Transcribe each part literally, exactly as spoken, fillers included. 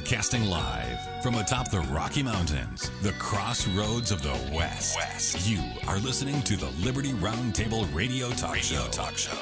Broadcasting live from atop the Rocky Mountains, the crossroads of the West. West. You are listening to the Liberty Roundtable Radio Talk Radio Show. Talk Show.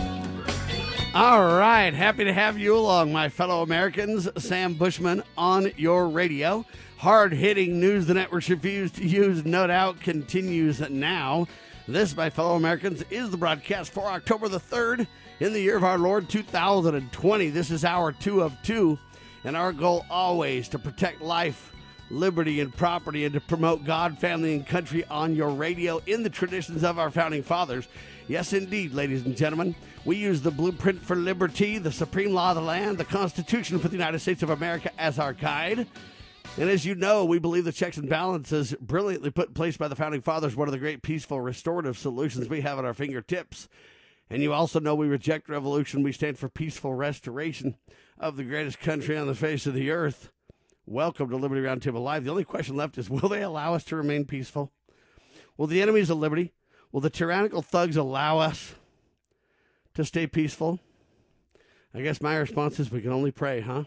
All right, happy to have you along, my fellow Americans. Sam Bushman on your radio. Hard-hitting news the networks refuse to use, no doubt, continues now. This, my fellow Americans, is the broadcast for October the third in the year of our Lord two thousand twenty. This is hour two of two, and our goal always to protect life, liberty, and property, and to promote God, family, and country on your radio in the traditions of our founding fathers. Yes, indeed, ladies and gentlemen, we use the blueprint for liberty, the supreme law of the land, the Constitution for the United States of America as our guide. And as you know, we believe the checks and balances brilliantly put in place by the Founding Fathers, one of the great peaceful restorative solutions we have at our fingertips. And you also know we reject revolution. We stand for peaceful restoration of the greatest country on the face of the earth. Welcome to Liberty Roundtable Live. The only question left is, will they allow us to remain peaceful? Will the enemies of liberty, will the tyrannical thugs allow us to stay peaceful? I guess my response is we can only pray, huh?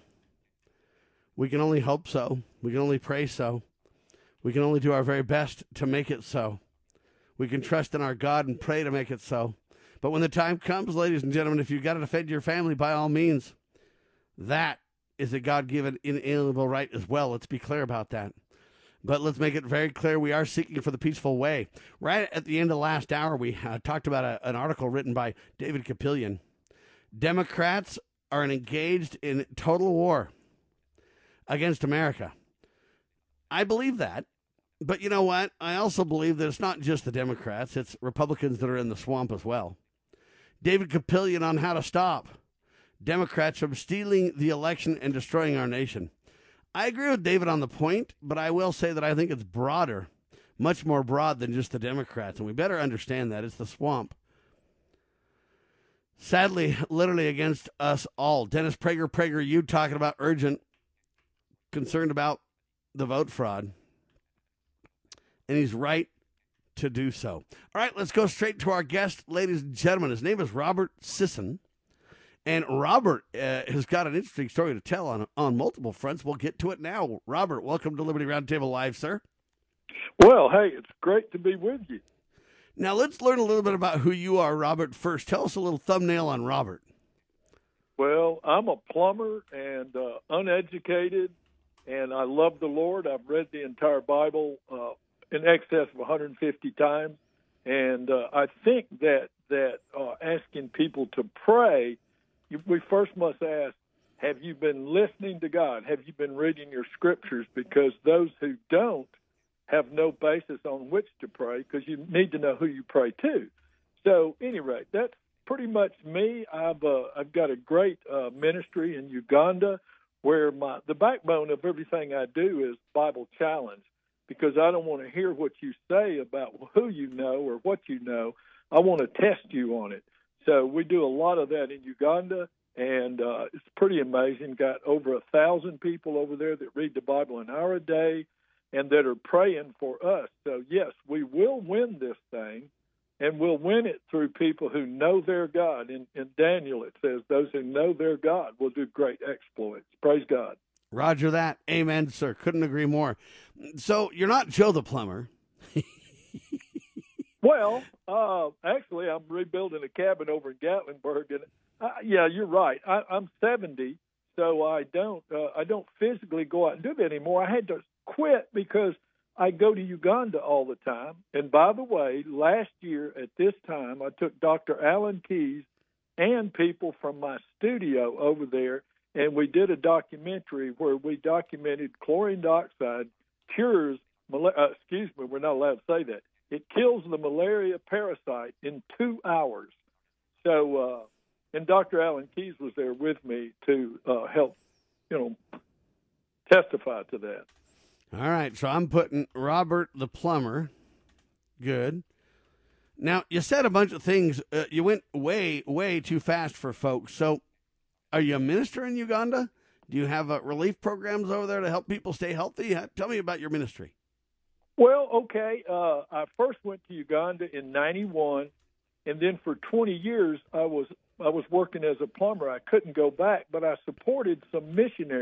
We can only hope so. We can only pray so. We can only do our very best to make it so. We can trust in our God and pray to make it so. But when the time comes, ladies and gentlemen, if you've got to defend your family, by all means, that is a God-given inalienable right as well. Let's be clear about that. But let's make it very clear we are seeking for the peaceful way. Right at the end of last hour, we uh, talked about a, an article written by David Kapelian. Democrats are engaged in total war against America. I believe that. But you know what? I also believe that it's not just the Democrats. It's Republicans that are in the swamp as well. David Kapelian on how to stop Democrats from stealing the election and destroying our nation. I agree with David on the point, but I will say that I think it's broader, much more broad than just the Democrats, and we better understand that. It's the swamp. Sadly, literally against us all. Dennis Prager, Prager, you talking about urgent, concerned about the vote fraud, and he's right to do so. All right, let's go straight to our guest, ladies and gentlemen. His name is Robert Sisson, and Robert uh, has got an interesting story to tell on on multiple fronts. We'll get to it now. Robert, welcome to Liberty Roundtable Live, sir. Well, hey, it's great to be with you. Now, let's learn a little bit about who you are, Robert, first. Tell us a little thumbnail on Robert. Well, I'm a plumber and uh, uneducated, and I love the Lord. I've read the entire Bible uh, in excess of one hundred fifty times, and uh, I think that that uh, asking people to pray, we first must ask, have you been listening to God? Have you been reading your scriptures? Because those who don't have no basis on which to pray, because you need to know who you pray to. So, anyway, that's pretty much me. I've uh, I've got a great uh, ministry in Uganda, where my the backbone of everything I do is Bible Challenge, because I don't want to hear what you say about who you know or what you know. I want to test you on it. So we do a lot of that in Uganda, and uh, it's pretty amazing. Got over a thousand people over there that read the Bible an hour a day and that are praying for us. So, yes, we will win this thing, and we'll win it through people who know their God. In, in Daniel, it says those who know their God will do great exploits. Praise God. Roger that. Amen, sir. Couldn't agree more. So you're not Joe the plumber. Well, uh, actually, I'm rebuilding a cabin over in Gatlinburg, and uh, yeah, you're right. I, I'm seventy, so I don't uh, I don't physically go out and do that anymore. I had to quit because I go to Uganda all the time. And by the way, last year at this time, I took Doctor Alan Keyes and people from my studio over there, and we did a documentary where we documented chlorine dioxide cures, uh, excuse me, we're not allowed to say that. It kills the malaria parasite in two hours. So, uh, and Doctor Alan Keyes was there with me to uh, help, you know, testify to that. All right, so I'm putting Robert the plumber. Good. Now, you said a bunch of things. Uh, you went way, way too fast for folks. So are you a minister in Uganda? Do you have uh, relief programs over there to help people stay healthy? Tell me about your ministry. Well, okay. Uh, I first went to Uganda in ninety-one, and then for twenty years I was I was working as a plumber. I couldn't go back, but I supported some missionaries.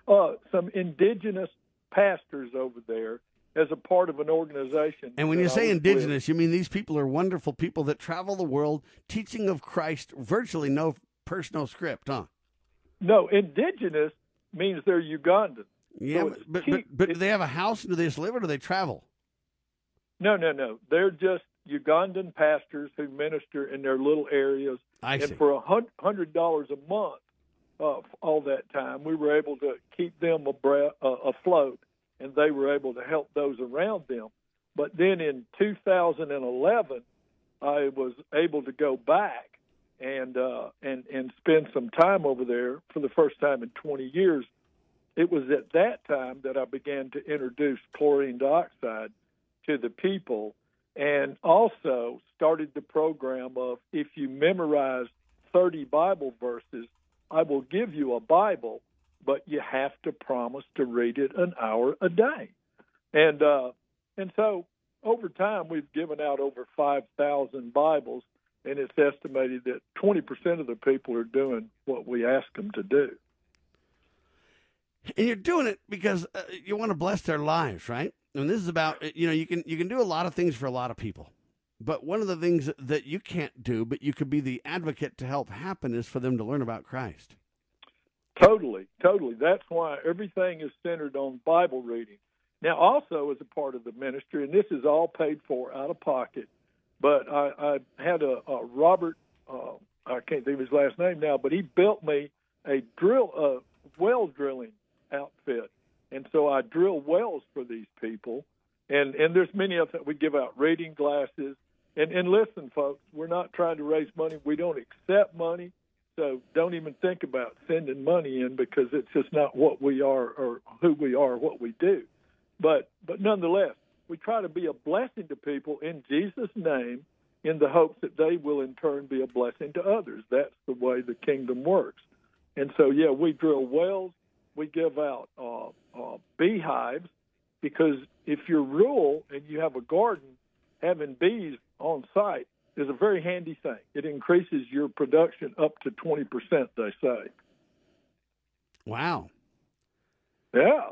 uh, some indigenous pastors over there as a part of an organization. And when you that I say was indigenous, with. you mean these people are wonderful people that travel the world teaching of Christ, virtually no personal script, huh? No, indigenous means they're Ugandan. Yeah, So but, it's but, key- but, but do it's- they have a house and do they just live or do they travel? No, no, no. They're just Ugandan pastors who minister in their little areas. I and see. for a hun- hundred dollars a month, uh, all that time, we were able to keep them abra- uh, afloat, and they were able to help those around them. But then in two thousand eleven, I was able to go back and uh, and and spend some time over there for the first time in twenty years. It was at that time that I began to introduce chlorine dioxide to the people, and also started the program of, if you memorize thirty Bible verses, I will give you a Bible, but you have to promise to read it an hour a day. And uh, and so over time, we've given out over five thousand Bibles, and it's estimated that twenty percent of the people are doing what we ask them to do. And you're doing it because uh, you want to bless their lives, right? And this is about, you know, you can you can do a lot of things for a lot of people. But one of the things that you can't do, but you could be the advocate to help happen, is for them to learn about Christ. Totally, totally. That's why everything is centered on Bible reading. Now, also as a part of the ministry, and this is all paid for out of pocket, but I, I had a, a Robert, uh, I can't think of his last name now, but he built me a drill, uh, well drilling outfit. And so I drill wells for these people. And, and there's many of them. We give out reading glasses. And, and listen, folks, we're not trying to raise money. We don't accept money. So don't even think about sending money in, because it's just not what we are or who we are or what we do. But but nonetheless, we try to be a blessing to people in Jesus' name, in the hopes that they will in turn be a blessing to others. That's the way the kingdom works. And so, yeah, we drill wells. We give out uh, uh, beehives, because if you're rural and you have a garden, having bees on site is a very handy thing. It increases your production up to twenty percent, they say. Wow. Yeah.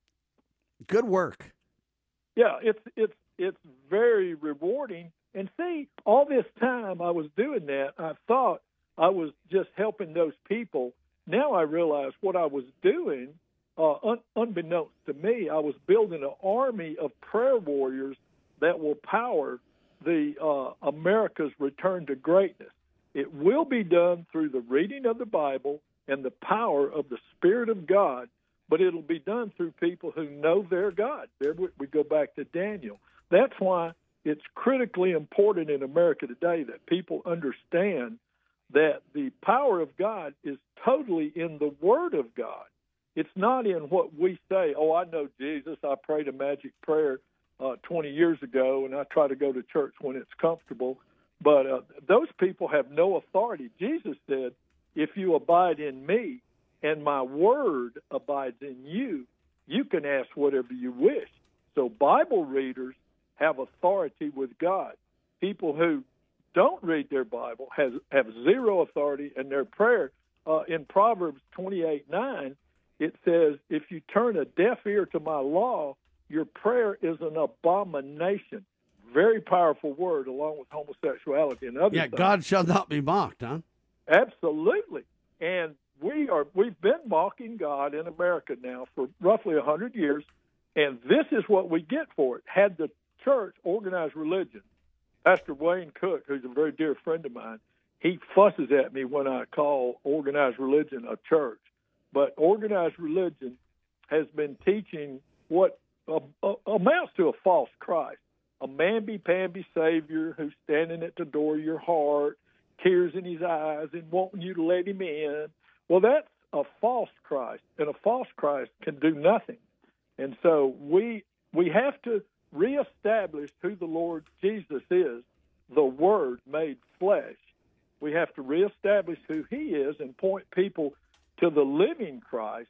Good work. Yeah, it's it's it's very rewarding. And see, all this time I was doing that, I thought I was just helping those people. Now I realize what I was doing, uh, un- unbeknownst to me, I was building an army of prayer warriors that will power the uh, America's return to greatness. It will be done through the reading of the Bible and the power of the Spirit of God, but it'll be done through people who know their God. There we, we go back to Daniel. That's why it's critically important in America today that people understand that the power of God is totally in the Word of God. It's not in what we say. Oh, I know Jesus. I prayed a magic prayer uh, twenty years ago, and I try to go to church when it's comfortable. But uh, those people have no authority. Jesus said, if you abide in me and my word abides in you, you can ask whatever you wish. So Bible readers have authority with God. People who don't read their Bible has, have zero authority, and their prayer, uh, in Proverbs twenty-eight nine, it says, if you turn a deaf ear to my law, your prayer is an abomination. Very powerful word, along with homosexuality and other Yeah, things. God shall not be mocked, huh? Absolutely. And we are, we've been mocking God in America now for roughly one hundred years, and this is what we get for it. Had the church organized religion, Pastor Wayne Cook, who's a very dear friend of mine, he fusses at me when I call organized religion a church. But organized religion has been teaching what uh, uh, amounts to a false Christ, a mamby-pamby Savior who's standing at the door of your heart, tears in his eyes and wanting you to let him in. Well, that's a false Christ, and a false Christ can do nothing. And so we we have to reestablish who the Lord Jesus is, the Word made flesh. We have to reestablish who he is and point people to the living Christ.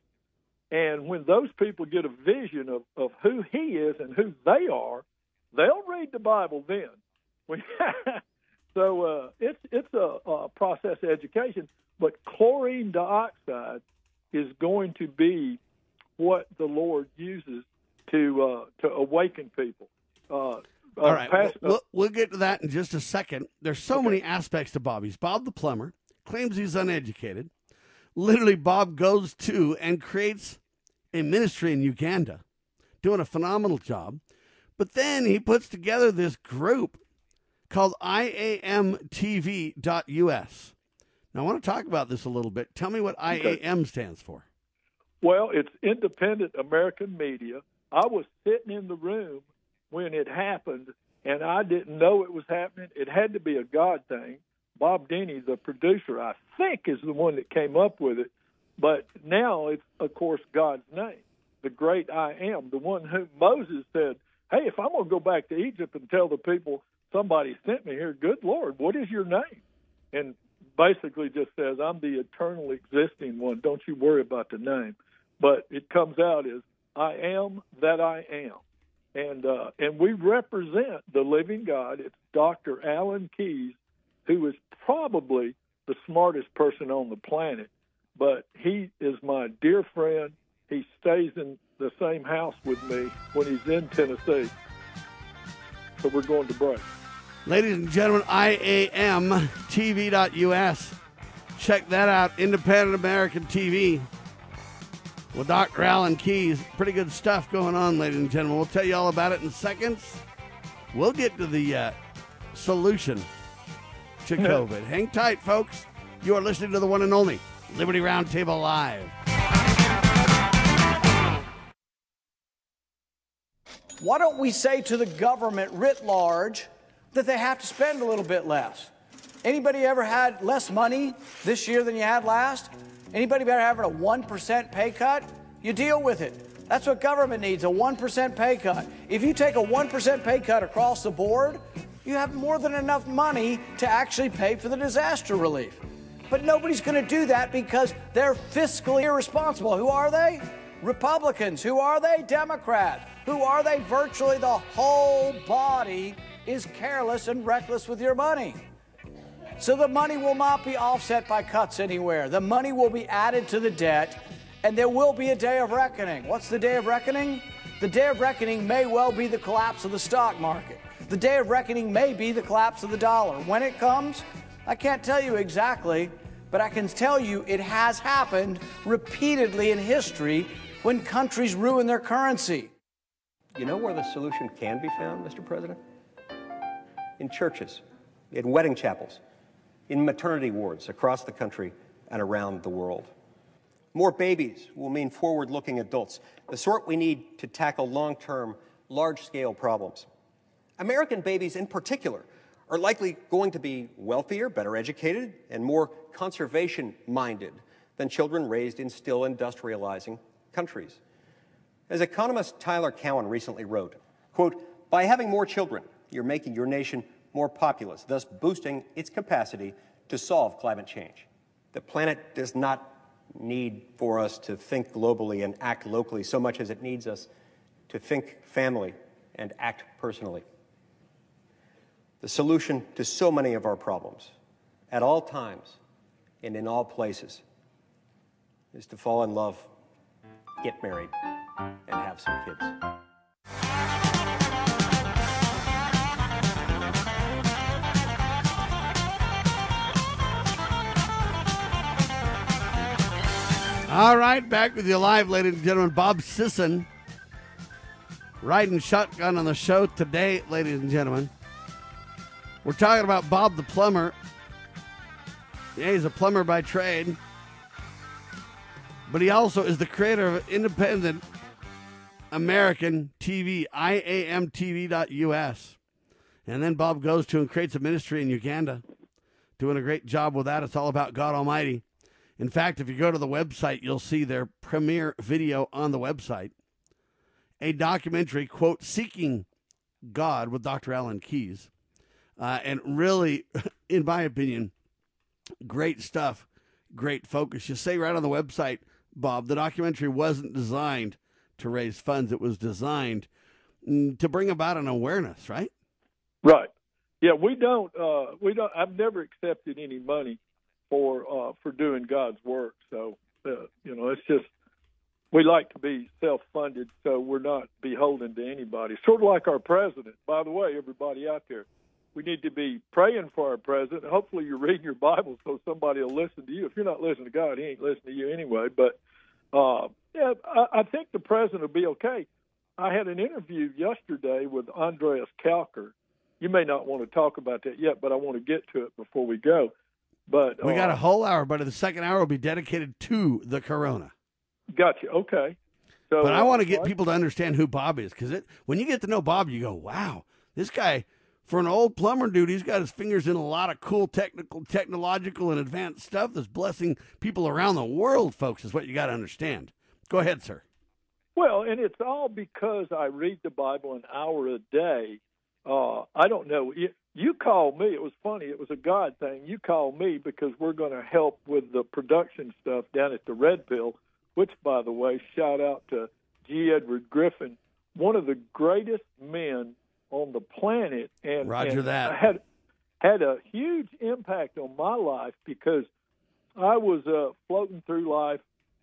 And when those people get a vision of, of who he is and who they are, they'll read the Bible then. We, so uh, it's it's a, a process of education. But chlorine dioxide is going to be what the Lord uses to uh, to awaken people. Uh, All right, uh, past, we'll, we'll, we'll get to that in just a second. There's so Okay. many aspects to Bob. He's Bob the plumber, claims he's uneducated. Literally, Bob goes to and creates a ministry in Uganda, doing a phenomenal job. But then he puts together this group called I A M T V dot U S. Now, I want to talk about this a little bit. Tell me what I A M stands for. Well, it's Independent American Media. I was sitting in the room when it happened, and I didn't know it was happening. It had to be a God thing. Bob Denny, the producer, I think, is the one that came up with it. But now it's, of course, God's name, the great I Am, the one whom Moses said, hey, if I'm going to go back to Egypt and tell the people somebody sent me here, good Lord, what is your name? And basically just says, I'm the eternal existing one. Don't you worry about the name. But it comes out as I am that I am. And uh, and we represent the living God. It's Doctor Alan Keyes, who is probably the smartest person on the planet. But he is my dear friend. He stays in the same house with me when he's in Tennessee. So we're going to break. Ladies and gentlemen, I A M T V dot U S. Check that out, Independent American T V. Well, Doctor Alan Keyes, pretty good stuff going on, ladies and gentlemen. We'll tell you all about it in seconds. We'll get to the uh, solution to COVID. Hang tight, folks. You are listening to the one and only Liberty Roundtable Live. Why don't we say to the government writ large that they have to spend a little bit less? Anybody ever had less money this year than you had last? Anybody ever having a one percent pay cut? You deal with it. That's what government needs, a one percent pay cut. If you take a one percent pay cut across the board, you have more than enough money to actually pay for the disaster relief. But nobody's going to do that because they're fiscally irresponsible. Who are they? Republicans. Who are they? Democrats. Who are they? Virtually the whole body is careless and reckless with your money. So the money will not be offset by cuts anywhere. The money will be added to the debt, and there will be a day of reckoning. What's the day of reckoning? The day of reckoning may well be the collapse of the stock market. The day of reckoning may be the collapse of the dollar. When it comes, I can't tell you exactly, but I can tell you it has happened repeatedly in history when countries ruin their currency. You know where the solution can be found, Mister President? In churches, in wedding chapels, in maternity wards across the country and around the world. More babies will mean forward-looking adults, the sort we need to tackle long-term, large-scale problems. American babies in particular are likely going to be wealthier, better educated, and more conservation-minded than children raised in still industrializing countries. As economist Tyler Cowen recently wrote, quote, by having more children, you're making your nation more populous, thus boosting its capacity to solve climate change. The planet does not need for us to think globally and act locally so much as it needs us to think family and act personally. The solution to so many of our problems, at all times and in all places, is to fall in love, get married, and have some kids. All right, back with you live, ladies and gentlemen. Bob Sisson riding shotgun on the show today, ladies and gentlemen. We're talking about Bob the plumber. Yeah, he's a plumber by trade. But he also is the creator of Independent American T V, I A M T V dot U S. And then Bob goes to and creates a ministry in Uganda, doing a great job with that. It's all about God Almighty. In fact, if you go to the website, you'll see their premiere video on the website. A documentary, quote, Seeking God with Doctor Alan Keyes. Uh, and really, in my opinion, great stuff, great focus. You say right on the website, Bob, the documentary wasn't designed to raise funds. It was designed to bring about an awareness, right? Right. Yeah, we don't. Uh, we don't. I've never accepted any money for uh, for doing God's work. So uh, you know, it's just we like to be self-funded, so we're not beholden to anybody. Sort of like our president. By the way, everybody out there, we need to be praying for our president. Hopefully you're reading your Bible so somebody will listen to you. If you're not listening to God, he ain't listening to you anyway. But, uh, yeah, I, I think the president will be okay. I had an interview yesterday with Andreas Kalker. You may not want to talk about that yet, but I want to get to it before we go. But we got uh, a whole hour, but the second hour will be dedicated to the corona. Gotcha. Okay. So, but I want to uh, get people to understand who Bob is, because it when you get to know Bob, you go, wow, this guy, for an old plumber dude, he's got his fingers in a lot of cool technical, technological, and advanced stuff that's blessing people around the world, folks, is what you got to understand. Go ahead, sir. Well, and it's all because I read the Bible an hour a day. Uh, I don't know. You, you called me. It was funny. It was a God thing. You called me because we're going to help with the production stuff down at the Red Pill, which, by the way, shout out to G. Edward Griffin, one of the greatest men on the planet. And, Roger and that. had, had a huge impact on my life because I was uh, floating through life,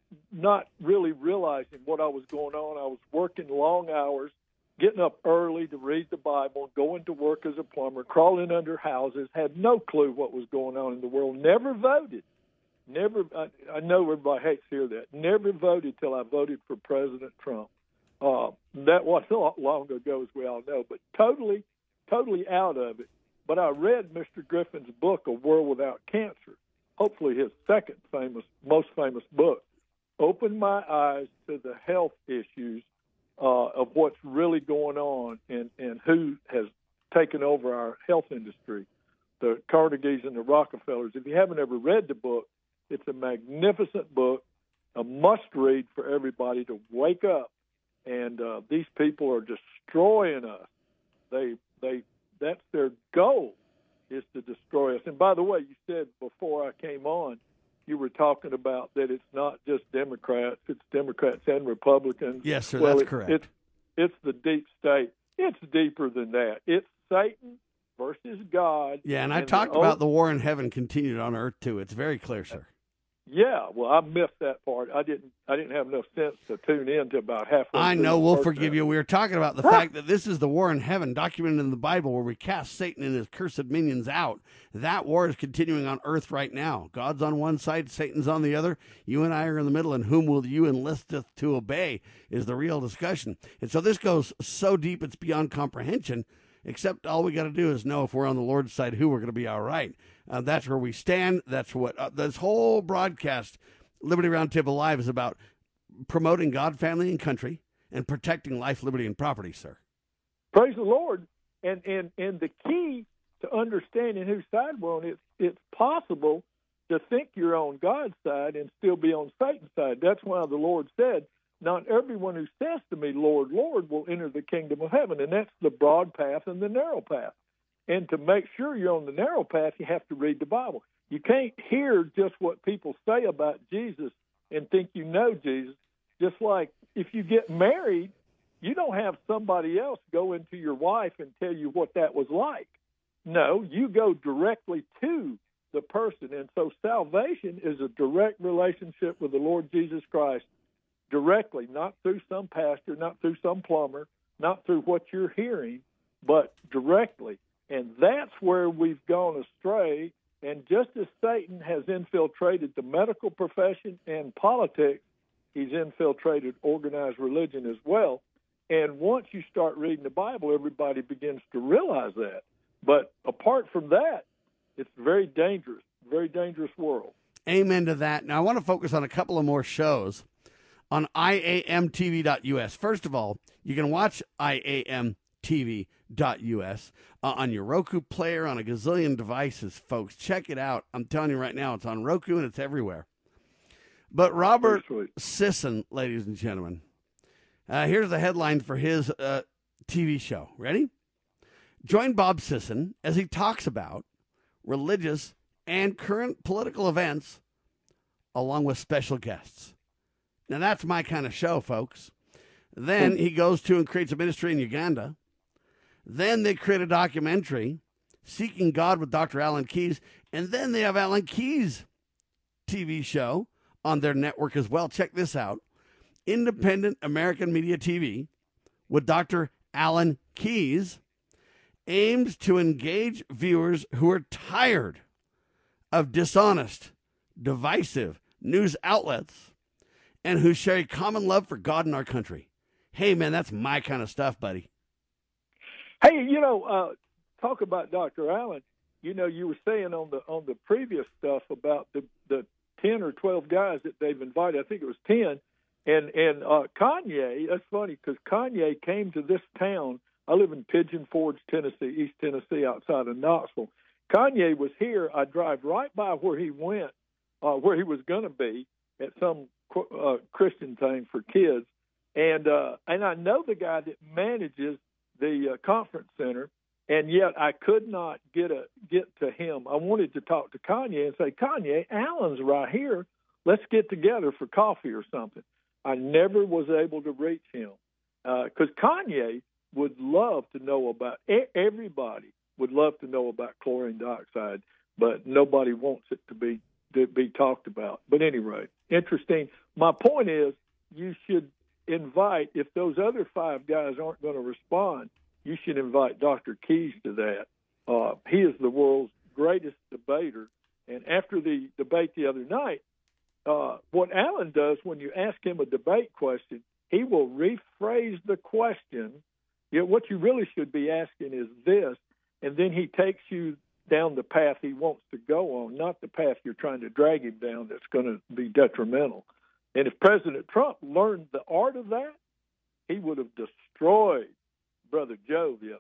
not really realizing what I was going on. I was working long hours, getting up early to read the Bible, going to work as a plumber, crawling under houses, had no clue what was going on in the world, never voted. Never, I, I know everybody hates to hear that. Never voted till I voted for President Trump. Uh, that wasn't long ago, as we all know, but totally, totally out of it. But I read Mister Griffin's book, A World Without Cancer, hopefully his second famous, most famous book, opened my eyes to the health issues uh, of what's really going on and, and who has taken over our health industry, the Carnegies and the Rockefellers. If you haven't ever read the book, it's a magnificent book, a must-read for everybody to wake up. And uh, these people are destroying us. They, they, that's their goal, is to destroy us. And by the way, you said before I came on, you were talking about that it's not just Democrats; it's Democrats and Republicans. Yes, sir, well, that's it, correct. It's, it's the deep state. It's deeper than that. It's Satan versus God. Yeah, and I and talked the, about the war in heaven continued on earth, too. It's very clear, sir. Yeah, well, I missed that part. I didn't. I didn't have enough sense to tune in to about halfway. I through know. the We'll first forgive half. you. We were talking about the fact that this is the war in heaven, documented in the Bible, where we cast Satan and his cursed minions out. That war is continuing on earth right now. God's on one side, Satan's on the other. You and I are in the middle, and whom will you enlisteth to obey is the real discussion. And so this goes so deep it's beyond comprehension. Except all we got to do is know if we're on the Lord's side, who we're going to be all right. Uh, that's where we stand. That's what uh, this whole broadcast, Liberty Roundtable Live, is about: promoting God, family, and country, and protecting life, liberty, and property, sir. Praise the Lord. And and and the key to understanding whose side we're on, it's, it's possible to think you're on God's side and still be on Satan's side. That's why the Lord said, not everyone who says to me, Lord, Lord, will enter the kingdom of heaven. And that's the broad path and the narrow path. And to make sure you're on the narrow path, you have to read the Bible. You can't hear just what people say about Jesus and think you know Jesus. Just like if you get married, you don't have somebody else go into your wife and tell you what that was like. No, you go directly to the person. And so salvation is a direct relationship with the Lord Jesus Christ, directly, not through some pastor, not through some plumber, not through what you're hearing, but directly. And that's where we've gone astray. And just as Satan has infiltrated the medical profession and politics, he's infiltrated organized religion as well. And once you start reading the Bible, everybody begins to realize that. But apart from that, it's very dangerous, very dangerous world. Amen to that. Now, I want to focus on a couple of more shows on I A M T V dot U S. First of all, you can watch I A M T V dot U S uh, on your Roku player, on a gazillion devices, folks. Check it out. I'm telling you right now, it's on Roku and it's everywhere. But Robert Sisson, ladies and gentlemen, uh, here's the headline for his uh, T V show. Ready? Join Bob Sisson as he talks about religious and current political events along with special guests. Now, that's my kind of show, folks. Then he goes to and creates a ministry in Uganda. Then they create a documentary, Seeking God with Doctor Alan Keyes. And then they have Alan Keyes' T V show on their network as well. Check this out. Independent American Media T V with Doctor Alan Keyes aims to engage viewers who are tired of dishonest, divisive news outlets and who share a common love for God and our country. Hey, man, that's my kind of stuff, buddy. Hey, you know, uh, talk about Doctor Allen. You know, you were saying on the on the previous stuff about the, the ten or twelve guys that they've invited. I think it was ten. And and uh, Kanye, that's funny because Kanye came to this town. I live in Pigeon Forge, Tennessee, East Tennessee, outside of Knoxville. Kanye was here. I drive right by where he went, uh, where he was going to be at some uh, Christian thing for kids. And uh, and I know the guy that manages the uh, conference center, and yet I could not get a get to him. I wanted to talk to Kanye and say, Kanye, Alan's right here. Let's get together for coffee or something. I never was able to reach him because uh, Kanye would love to know about, everybody would love to know about chlorine dioxide, but nobody wants it to be to be talked about. But anyway, interesting. My point is you should invite, if those other five guys aren't going to respond, you should invite Doctor Keyes to that. Uh, he is the world's greatest debater. And after the debate the other night, uh, what Alan does when you ask him a debate question, he will rephrase the question. You know, what you really should be asking is this, and then he takes you down the path he wants to go on, not the path you're trying to drag him down that's going to be detrimental. And if President Trump learned the art of that, he would have destroyed Brother Joe the other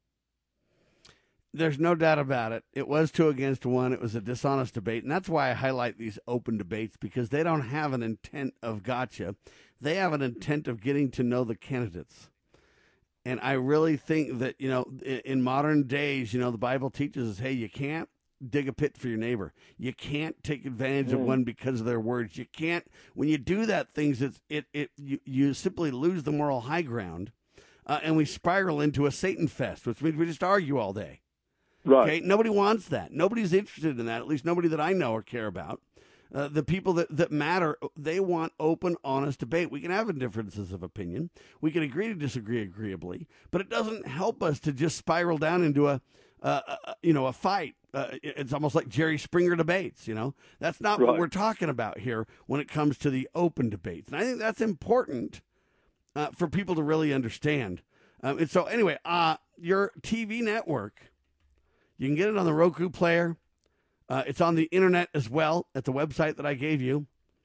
night. There's no doubt about it. It was two against one. It was a dishonest debate. And that's why I highlight these open debates, because they don't have an intent of gotcha. They have an intent of getting to know the candidates. And I really think that, you know, in modern days, you know, the Bible teaches us, hey, you can't dig a pit for your neighbor. You can't take advantage mm. of one because of their words. You can't, when you do that, things, it's, it, it, you, you simply lose the moral high ground. Uh, and we spiral into a Satan fest, which means we just argue all day. Right. Okay. Nobody wants that. Nobody's interested in that, at least nobody that I know or care about. Uh, the people that, that matter, they want open, honest debate. We can have differences of opinion. We can agree to disagree agreeably, but it doesn't help us to just spiral down into a, uh, a you know, a fight. Uh, it's almost like Jerry Springer debates, you know. That's not right. what we're talking about here when it comes to the open debates. And I think that's important uh, for people to really understand. Um, and so anyway, uh, your T V network, you can get it on the Roku player. Uh, it's on the internet as well at the website that I gave you.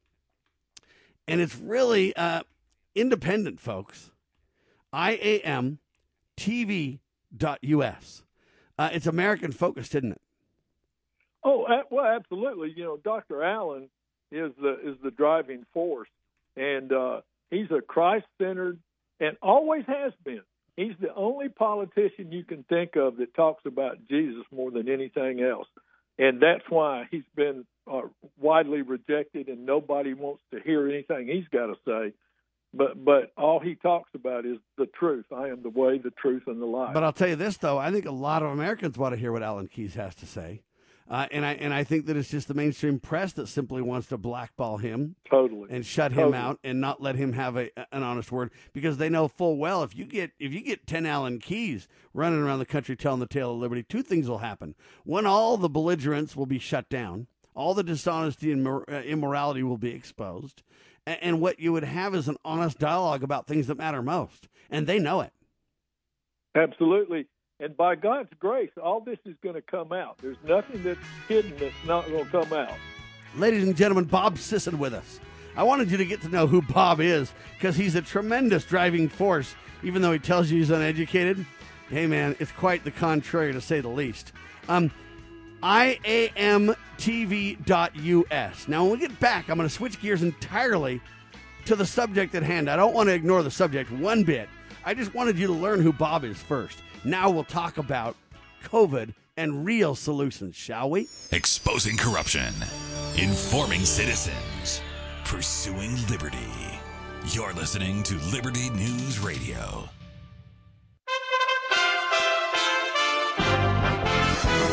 And it's really uh, independent, folks. I A M T V dot U S. Uh, it's American focused, isn't it? Oh, well, absolutely. You know, Doctor Allen is the is the driving force. And uh, he's a Christ-centered and always has been. He's the only politician you can think of that talks about Jesus more than anything else. And that's why he's been uh, widely rejected, and nobody wants to hear anything he's got to say. But but all he talks about is the truth. I am the way, the truth, and the life. But I'll tell you this, though. I think a lot of Americans want to hear what Alan Keyes has to say. Uh, and I and I think that it's just the mainstream press that simply wants to blackball him, totally, and shut totally. him out and not let him have a, an honest word, because they know full well if you get if you get ten Alan Keyes running around the country telling the tale of liberty, two things will happen. One, all the belligerents will be shut down, all the dishonesty and mor- uh, immorality will be exposed, and, and what you would have is an honest dialogue about things that matter most, and they know it. Absolutely. And by God's grace, all this is going to come out. There's nothing that's hidden that's not going to come out. Ladies and gentlemen, Bob Sisson with us. I wanted you to get to know who Bob is, because he's a tremendous driving force, even though he tells you he's uneducated. Hey, man, it's quite the contrary, to say the least. Um, I A M T V dot U S. Now, when we get back, I'm going to switch gears entirely to the subject at hand. I don't want to ignore the subject one bit. I just wanted you to learn who Bob is first. Now we'll talk about COVID and real solutions, shall we? Exposing corruption, informing citizens, pursuing liberty. You're listening to Liberty News Radio. You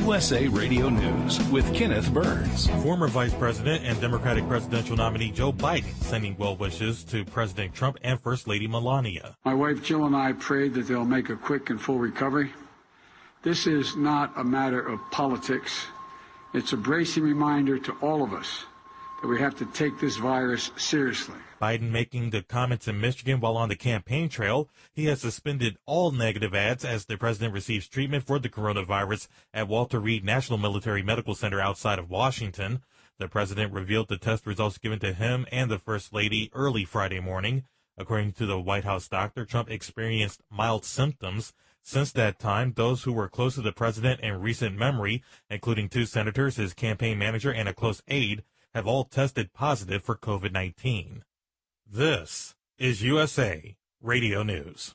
U S A Radio News with Kenneth Burns. Former Vice President and Democratic presidential nominee Joe Biden sending well wishes to President Trump and First Lady Melania. My wife Jill and I prayed that they'll make a quick and full recovery. This is not a matter of politics. It's a bracing reminder to all of us that we have to take this virus seriously. Biden making the comments in Michigan while on the campaign trail. He has suspended all negative ads as the president receives treatment for the coronavirus at Walter Reed National Military Medical Center outside of Washington. The president revealed the test results given to him and the First Lady early Friday morning. According to the White House doctor, Trump experienced mild symptoms. Since that time, those who were close to the president in recent memory, including two senators, his campaign manager, and a close aide, have all tested positive for COVID nineteen. This is U S A Radio News.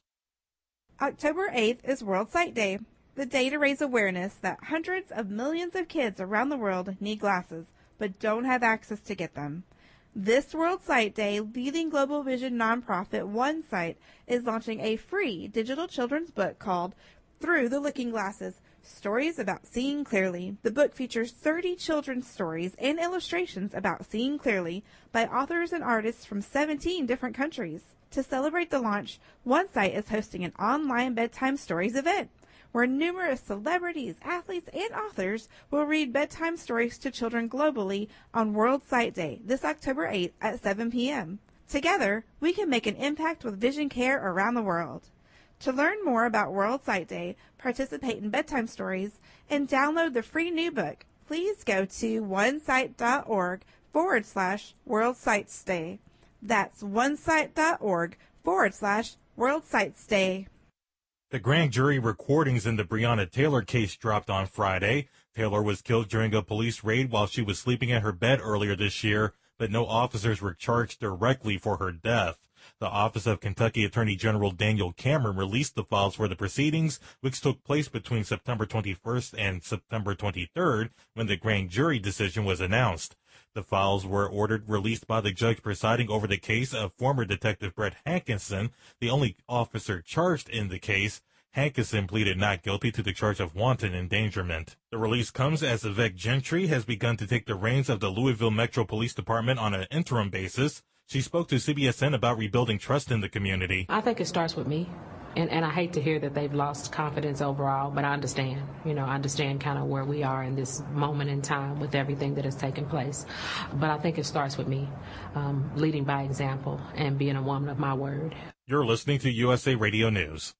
October eighth is World Sight Day, the day to raise awareness that hundreds of millions of kids around the world need glasses but don't have access to get them. This World Sight Day, leading global vision nonprofit One Sight is launching a free digital children's book called Through the Looking Glasses, Stories About Seeing Clearly. The book features thirty children's stories and illustrations about seeing clearly by authors and artists from seventeen different countries. To celebrate the launch, One Sight is hosting an online bedtime stories event where numerous celebrities, athletes, and authors will read bedtime stories to children globally on World Sight Day this October eighth at seven p.m. Together, we can make an impact with vision care around the world. To learn more about World Sight Day, participate in bedtime stories, and download the free new book, please go to onesight.org forward slash World Sights Day. That's onesight.org forward slash World Sights Day. The grand jury recordings in the Breonna Taylor case dropped on Friday. Taylor was killed during a police raid while she was sleeping in her bed earlier this year, but no officers were charged directly for her death. The Office of Kentucky Attorney General Daniel Cameron released the files for the proceedings, which took place between September twenty-first and September twenty-third, when the grand jury decision was announced. The files were ordered released by the judge presiding over the case of former Detective Brett Hankinson, the only officer charged in the case. Hankinson pleaded not guilty to the charge of wanton endangerment. The release comes as Yvette Gentry has begun to take the reins of the Louisville Metro Police Department on an interim basis. She spoke to C B S N about rebuilding trust in the community. I think it starts with me. And, and I hate to hear that they've lost confidence overall, but I understand. You know, I understand kind of where we are in this moment in time with everything that has taken place. But I think it starts with me, um, leading by example and being a woman of my word. You're listening to U S A Radio News.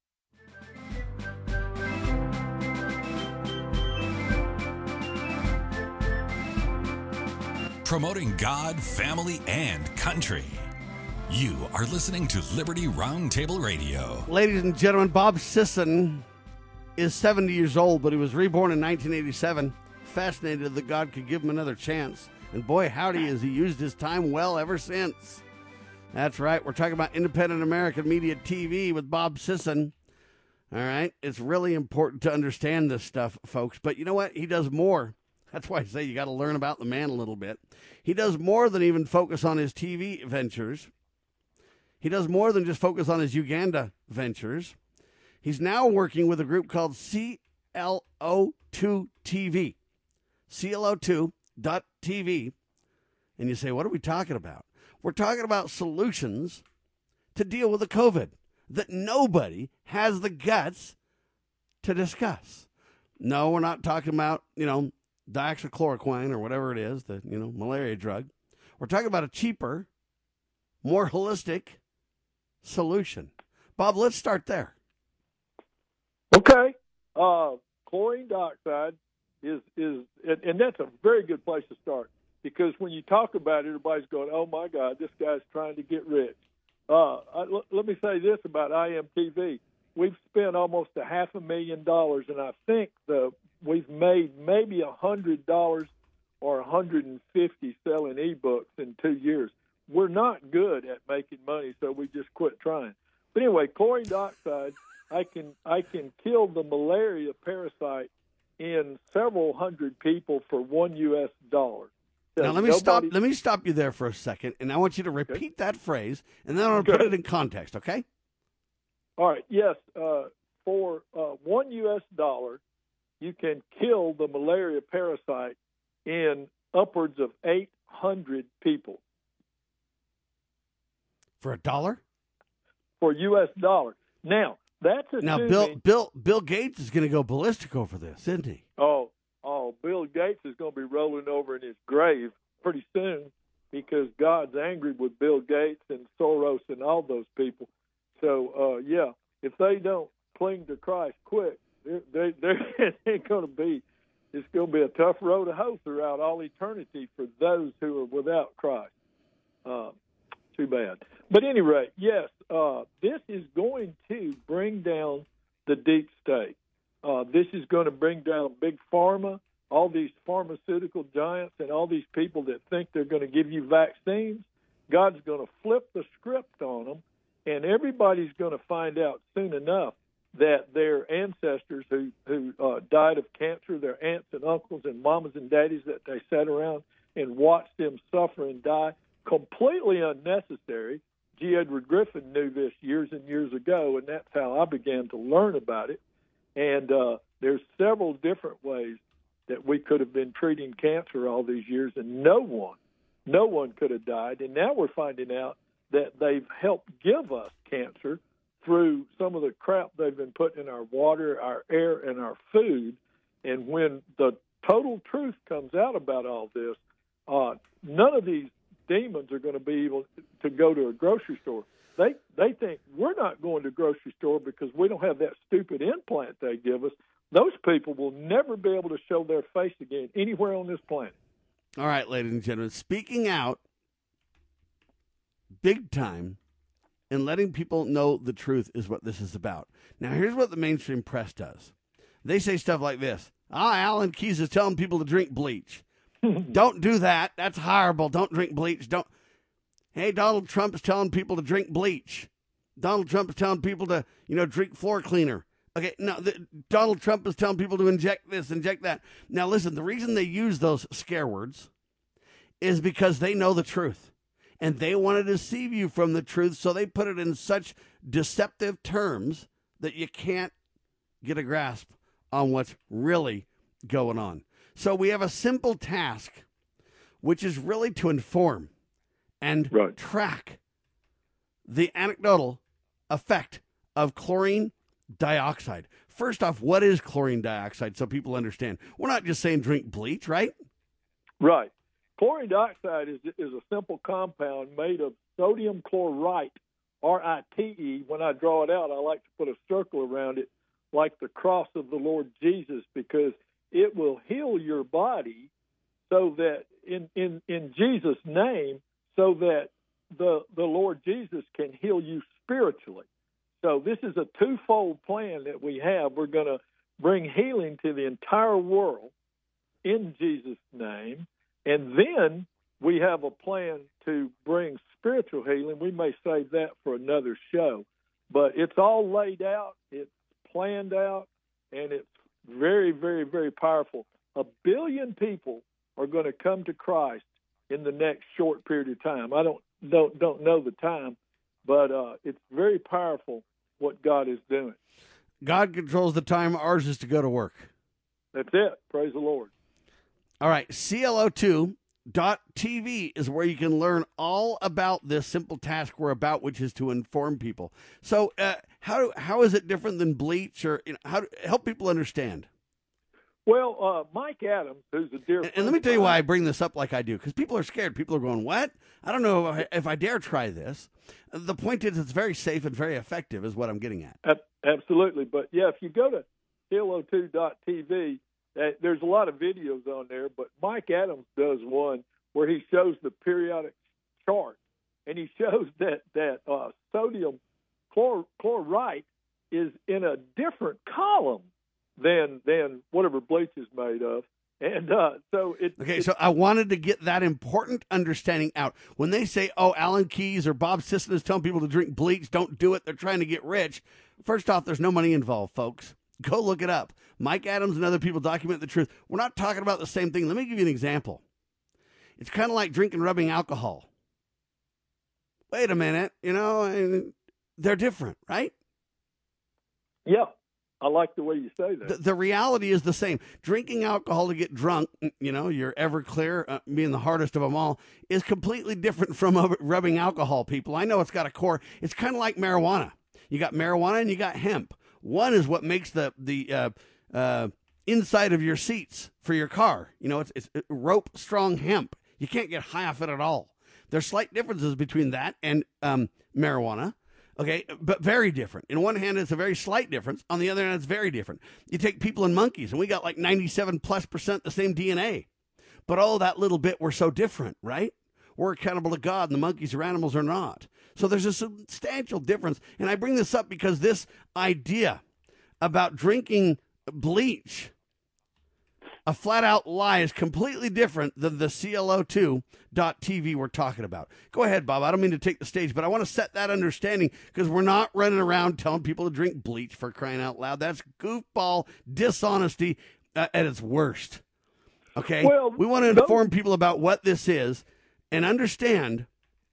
Promoting God, family, and country. You are listening to Liberty Roundtable Radio. Ladies and gentlemen, Bob Sisson is seventy years old, but he was reborn in nineteen eighty-seven. Fascinated that God could give him another chance. And boy, howdy, has he used his time well ever since. That's right. We're talking about Independent American Media T V with Bob Sisson. All right. It's really important to understand this stuff, folks. But you know what? He does more. That's why I say you got to learn about the man a little bit. He does more than even focus on his T V ventures. He does more than just focus on his Uganda ventures. He's now working with a group called C L O two T V. C L O two dot T V. And you say, what are we talking about? We're talking about solutions to deal with the COVID that nobody has the guts to discuss. No, we're not talking about, you know, dioxychloroquine or whatever it is, the, you know, malaria drug. We're talking about a cheaper, more holistic solution. Bob, let's start there. Okay. Uh, chlorine dioxide is, is and, and that's a very good place to start, because when you talk about it, everybody's going, oh, my God, this guy's trying to get rich. Uh, I, l- let me say this about I M T V. We've spent almost a half a million dollars, and I think the we've made maybe a hundred dollars or a hundred and fifty selling ebooks in two years. We're not good at making money, so we just quit trying. But anyway, chlorine dioxide, I can I can kill the malaria parasite in several hundred people for one U S dollar. So now let me nobody... stop. Let me stop you there for a second, and I want you to repeat okay. that phrase, and then I want to put it in context. Okay? All right. Yes. Uh, for uh, one U S dollar, you can kill the malaria parasite in upwards of eight hundred people. For a dollar? For U S dollars. Now, that's assuming... Now, Bill, Bill, Bill Gates is going to go ballistic over this, isn't he? Oh, oh, Bill Gates is going to be rolling over in his grave pretty soon because God's angry with Bill Gates and Soros and all those people. So, uh, yeah, if they don't cling to Christ quick, they, they, they're going to be, it's going to be a tough road to hoe throughout all eternity for those who are without Christ. Uh, too bad. But at any rate, yes, uh, this is going to bring down the deep state. Uh, this is going to bring down Big Pharma, all these pharmaceutical giants and all these people that think they're going to give you vaccines. God's going to flip the script on them, and everybody's going to find out soon enough that their ancestors who, who uh, died of cancer, their aunts and uncles and mamas and daddies that they sat around and watched them suffer and die, completely unnecessary. G. Edward Griffin knew this years and years ago, and that's how I began to learn about it. And uh, there's several different ways that we could have been treating cancer all these years, and no one, no one could have died. And now we're finding out that they've helped give us cancer through some of the crap they've been putting in our water, our air, and our food. And when the total truth comes out about all this, uh, none of these demons are going to be able to go to a grocery store. They they think we're not going to a grocery store because we don't have that stupid implant they give us. Those people will never be able to show their face again anywhere on this planet. All right, ladies and gentlemen, speaking out big time and letting people know the truth is what this is about. Now, here's what the mainstream press does. They say stuff like this. Ah, Alan Keyes is telling people to drink bleach. Don't do that. That's horrible. Don't drink bleach. Don't. Hey, Donald Trump is telling people to drink bleach. Donald Trump is telling people to, you know, drink floor cleaner. Okay, no, the, Donald Trump is telling people to inject this, inject that. Now, listen, the reason they use those scare words is because they know the truth. And they want to deceive you from the truth, so they put it in such deceptive terms that you can't get a grasp on what's really going on. So we have a simple task, which is really to inform and right. track the anecdotal effect of chlorine dioxide. First off, what is chlorine dioxide so people understand? We're not just saying drink bleach, right? Right. Chlorine dioxide is, is a simple compound made of sodium chlorite, R I T E. When I draw it out, I like to put a circle around it like the cross of the Lord Jesus, because it will heal your body so that in, in, in Jesus' name, so that the the Lord Jesus can heal you spiritually. So this is a twofold plan that we have. We're going to bring healing to the entire world in Jesus' name, and then we have a plan to bring spiritual healing. We may save that for another show, but it's all laid out, it's planned out, and it's very, very, very powerful. A billion people are going to come to Christ in the next short period of time. I don't don't don't know the time, but uh, it's very powerful what God is doing. God controls the time. Ours is to go to work. That's it. Praise the Lord. All right. C L O two dot T V is where you can learn all about this simple task we're about, which is to inform people. So uh, how how is it different than bleach, or you know, how to help people understand? Well, uh, Mike Adams, who's a dear and, and let me tell you why I bring this up like I do, because people are scared. People are going, what? I don't know if I, if I dare try this. The point is it's very safe and very effective is what I'm getting at. Absolutely. But, yeah, if you go to C L O two dot T V, uh, there's a lot of videos on there, but Mike Adams does one where he shows the periodic chart, and he shows that, that uh, sodium chlor- chlorite is in a different column than than whatever bleach is made of. And uh, so it. Okay, it, so I wanted to get that important understanding out. When they say, oh, Alan Keyes or Bob Sisson is telling people to drink bleach, don't do it, they're trying to get rich. First off, there's no money involved, folks. Go look it up. Mike Adams and other people document the truth. We're not talking about the same thing. Let me give you an example. It's kind of like drinking rubbing alcohol. Wait a minute, you know, they're different, right? Yeah. I like the way you say that. The, the reality is the same. Drinking alcohol to get drunk, you know, your Everclear uh, being the hardest of them all, is completely different from rubbing alcohol, people. I know it's got a core. It's kind of like marijuana. You got marijuana and you got hemp. One is what makes the the uh, uh, inside of your seats for your car. You know, it's, it's rope strong hemp. You can't get high off it at all. There's slight differences between that and um, marijuana. Okay, but very different. In one hand, it's a very slight difference. On the other hand, it's very different. You take people and monkeys, and we got like ninety-seven plus percent the same D N A. But oh, that little bit, we're so different, right? We're accountable to God, and the monkeys or animals are not. So there's a substantial difference. And I bring this up because this idea about drinking bleach, a flat-out lie, is completely different than the C L O two dot T V we're talking about. Go ahead, Bob. I don't mean to take the stage, but I want to set that understanding because we're not running around telling people to drink bleach for crying out loud. That's goofball dishonesty uh, at its worst. Okay? Well, we want to inform people about what this is and understand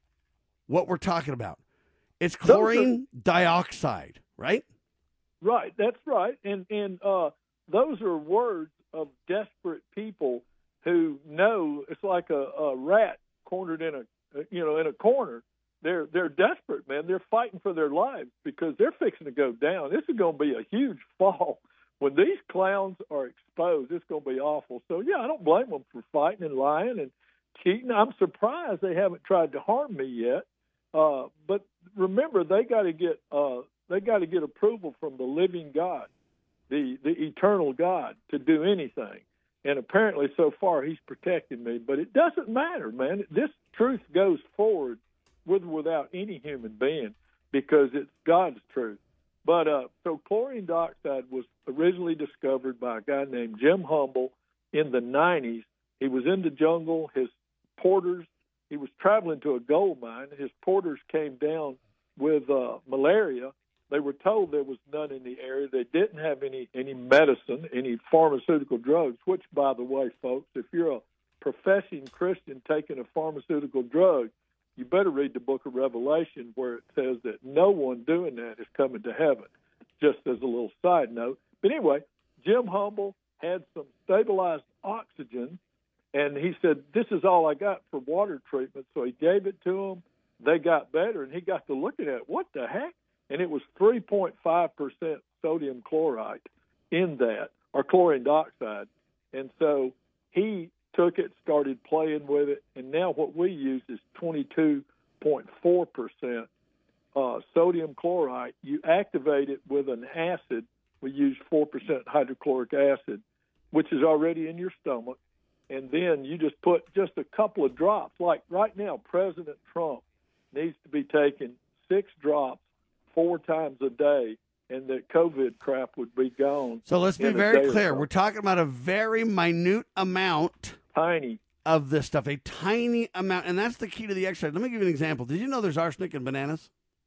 what we're talking about. It's chlorine are, dioxide, right? Right. That's right. And, and uh, those are words of desperate people who know it's like a, a rat cornered in a you know in a corner. They're they're desperate, man. They're fighting for their lives because they're fixing to go down. This is going to be a huge fall when these clowns are exposed. It's going to be awful. So yeah, I don't blame them for fighting and lying and cheating. I'm surprised they haven't tried to harm me yet. Uh, but remember, they got to get uh, they got to get approval from the living God, the the eternal God, to do anything. And apparently, so far, he's protected me. But it doesn't matter, man. This truth goes forward with or without any human being because it's God's truth. But uh, so chlorine dioxide was originally discovered by a guy named Jim Humble in the nineties. He was in the jungle. His porters, he was traveling to a gold mine. His porters came down with uh, malaria. They were told there was none in the area. They didn't have any, any medicine, any pharmaceutical drugs, which, by the way, folks, if you're a professing Christian taking a pharmaceutical drug, you better read the book of Revelation where it says that no one doing that is coming to heaven, just as a little side note. But anyway, Jim Humble had some stabilized oxygen, and he said, this is all I got for water treatment. So he gave it to them. They got better, and he got to looking at it. What the heck? And it was three point five percent sodium chloride in that, or chlorine dioxide. And so he took it, started playing with it, and now what we use is twenty-two point four percent uh, sodium chloride. You activate it with an acid. We use four percent hydrochloric acid, which is already in your stomach. And then you just put just a couple of drops. Like right now, President Trump needs to be taking six drops four times a day, and the COVID crap would be gone. So let's be very clear. We're talking about a very minute amount tiny of this stuff, a tiny amount, and that's the key to the exercise. Let me give you an example. Did you know there's arsenic in bananas?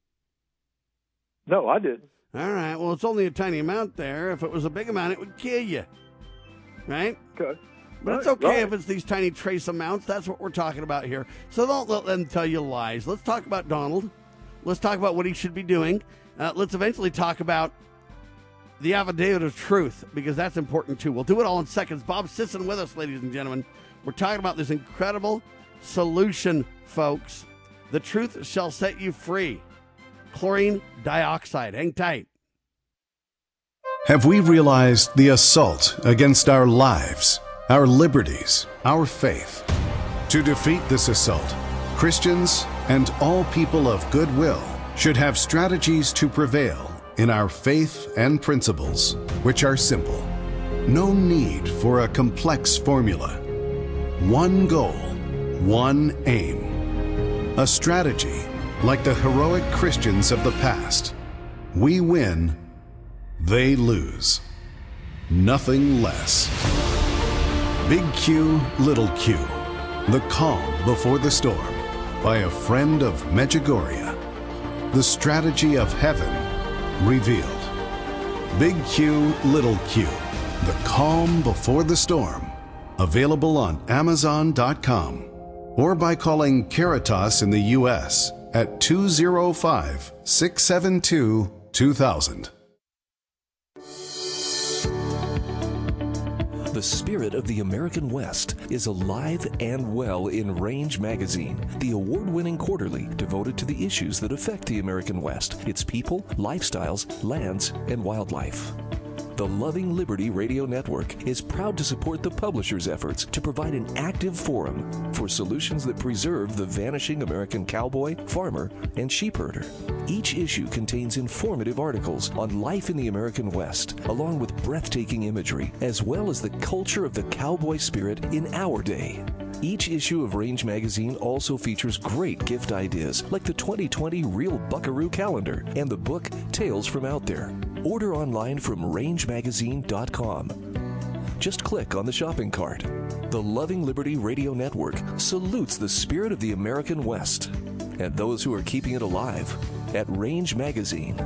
No, I didn't. All right. Well, it's only a tiny amount there. If it was a big amount, it would kill you, right? Okay. But right, it's okay right. if it's these tiny trace amounts. That's what we're talking about here. So don't let them tell you lies. Let's talk about Donald. Let's talk about what he should be doing. Uh, let's eventually talk about the affidavit of truth, because that's important too. We'll do it all in seconds. Bob Sisson with us, ladies and gentlemen. We're talking about this incredible solution, folks. The truth shall set you free. Chlorine dioxide. Hang tight. Have we realized the assault against our lives, our liberties, our faith? To defeat this assault, Christians and all people of goodwill should have strategies to prevail in our faith and principles, which are simple. No need for a complex formula. One goal, one aim. A strategy like the heroic Christians of the past. We win, they lose. Nothing less. Big Q, Little Q. The Calm Before the Storm, by a friend of Medjugorje. The strategy of heaven revealed. Big Q, Little Q. The Calm Before the Storm. Available on Amazon dot com or by calling Caritas in the U S at two oh five, six seven two, two thousand. The spirit of the American West is alive and well in Range Magazine, the award-winning quarterly devoted to the issues that affect the American West, its people, lifestyles, lands, and wildlife. The Loving Liberty Radio Network is proud to support the publisher's efforts to provide an active forum for solutions that preserve the vanishing American cowboy, farmer, and sheepherder. Each issue contains informative articles on life in the American West, along with breathtaking imagery, as well as the culture of the cowboy spirit in our day. Each issue of Range Magazine also features great gift ideas like the twenty twenty Real Buckaroo Calendar and the book Tales from Out There. Order online from range magazine dot com. Just click on the shopping cart. The Loving Liberty Radio Network salutes the spirit of the American West and those who are keeping it alive at Range Magazine.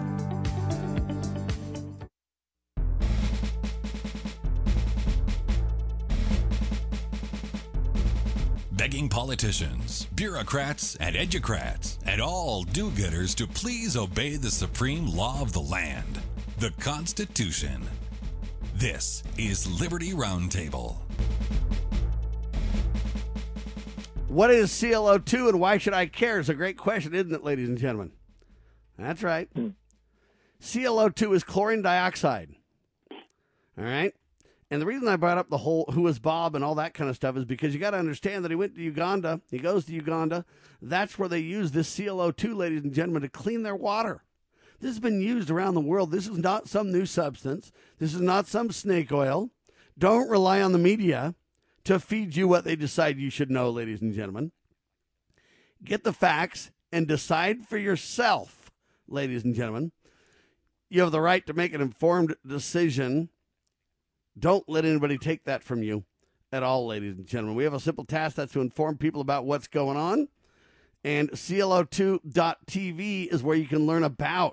Begging politicians, bureaucrats, and educrats, and all do-gooders to please obey the supreme law of the land, the Constitution. This is Liberty Roundtable. What is C L O two and why should I care? Is a great question, isn't it, ladies and gentlemen? That's right. Mm. C L O two is chlorine dioxide. All right? And the reason I brought up the whole who is Bob and all that kind of stuff is because you got to understand that he went to Uganda. He goes to Uganda. That's where they use this C L O two, ladies and gentlemen, to clean their water. This has been used around the world. This is not some new substance. This is not some snake oil. Don't rely on the media to feed you what they decide you should know, ladies and gentlemen. Get the facts and decide for yourself, ladies and gentlemen. You have the right to make an informed decision. Don't let anybody take that from you at all, ladies and gentlemen. We have a simple task, that's to inform people about what's going on. And C L O two dot T V is where you can learn about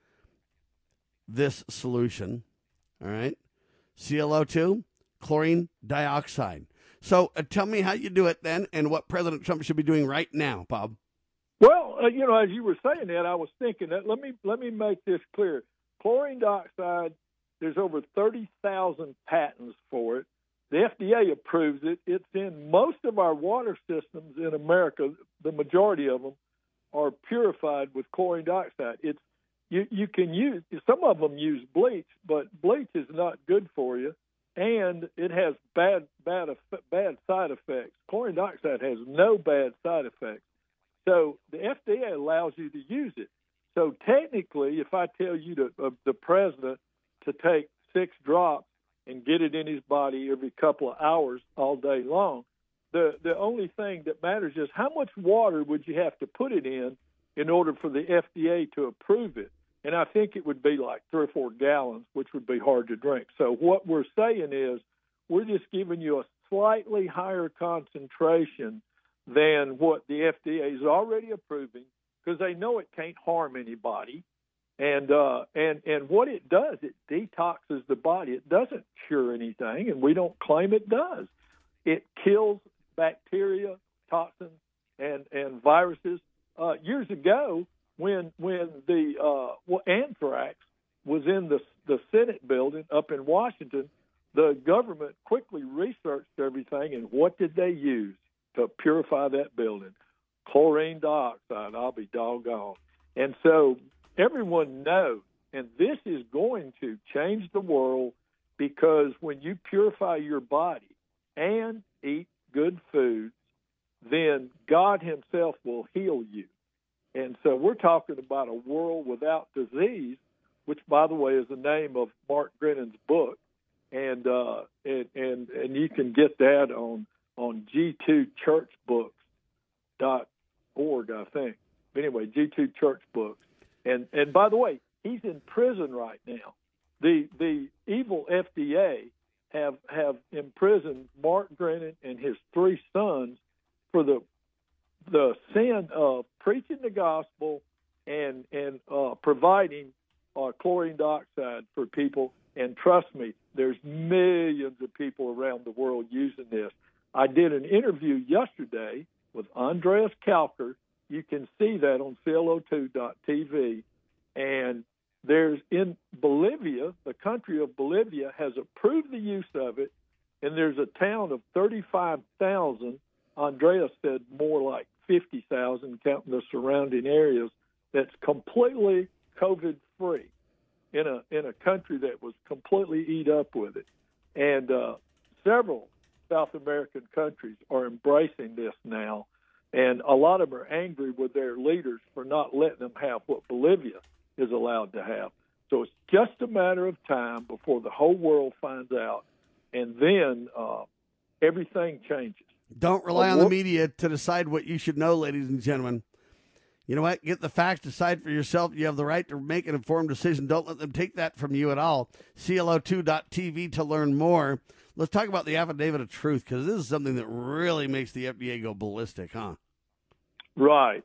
this solution. All right? C L O two, chlorine dioxide. So uh, tell me how you do it then and what President Trump should be doing right now, Bob. Well, uh, you know, as you were saying that, I was thinking that. Let me let me make this clear. Chlorine dioxide, there's over thirty thousand patents for it. The F D A approves it. It's in most of our water systems in America. The majority of them are purified with chlorine dioxide. It's you, you can use, some of them use bleach, but bleach is not good for you, and it has bad bad bad side effects. Chlorine dioxide has no bad side effects. So the F D A allows you to use it. So technically, if I tell you to, uh, the president to take six drops and get it in his body every couple of hours all day long, the the only thing that matters is how much water would you have to put it in in order for the F D A to approve it. And I think it would be like three or four gallons, which would be hard to drink. So what we're saying is we're just giving you a slightly higher concentration than what the F D A is already approving because they know it can't harm anybody. And uh, and and what it does, it detoxes the body. It doesn't cure anything, and we don't claim it does. It kills bacteria, toxins, and and viruses. Uh, years ago, when when the uh, well, anthrax was in the the Senate building up in Washington, the government quickly researched everything, and what did they use to purify that building? Chlorine dioxide. I'll be doggone. And so everyone knows, and this is going to change the world because when you purify your body and eat good foods, then God himself will heal you. And so we're talking about a world without disease, which, by the way, is the name of Mark Grennan's book. And uh, and, and and you can get that on, on G two church books dot org, I think. Anyway, G two Church Books. And and by the way, he's in prison right now. The the evil F D A have have imprisoned Mark Grennan and his three sons for the the sin of preaching the gospel and and uh, providing uh, chlorine dioxide for people. And trust me, there's millions of people around the world using this. I did an interview yesterday with Andreas Kalker. You can see that on C L O two dot T V. And there's in Bolivia, the country of Bolivia has approved the use of it. and there's a town of thirty-five thousand. Andreas said more like fifty thousand, counting the surrounding areas, that's completely COVID-free in a in a country that was completely eat up with it. And uh, several South American countries are embracing this now, and a lot of them are angry with their leaders for not letting them have what Bolivia is allowed to have. So it's just a matter of time before the whole world finds out, and then uh, everything changes. Don't rely on the media to decide what you should know, ladies and gentlemen. You know what? Get the facts, decide for yourself. You have the right to make an informed decision. Don't let them take that from you at all. C L O two dot T V to learn more. Let's talk about the affidavit of truth, because this is something that really makes the F D A go ballistic, huh? Right.